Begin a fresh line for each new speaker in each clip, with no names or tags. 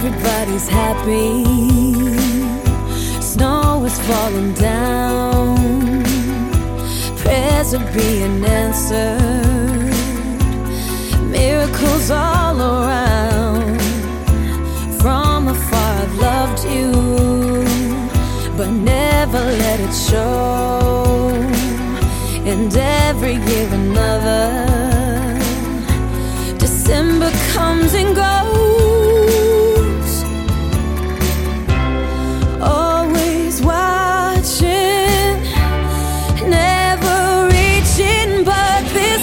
everybody's happy. Snow is falling down, prayers are being answered, miracles all around. From afar I've loved you, but never let it show. And every year another December comes and goes, always watching, never reaching. But this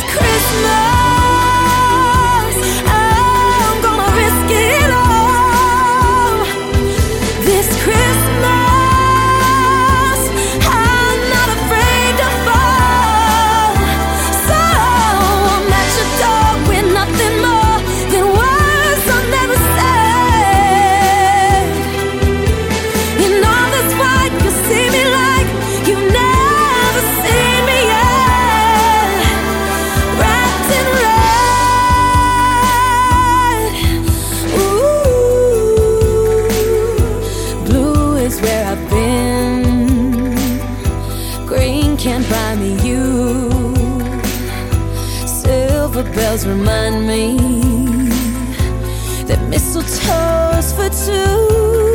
Christmas I'm gonna risk it all. This Christmas I'm not afraid to fall. So I'm at your door with nothing more than words I'll never say. In all this fight you see me like you've never seen me yet. Wrapped in red, ooh, blue is where I've been, green can't buy me you. Silver bells remind me that mistletoe's for two.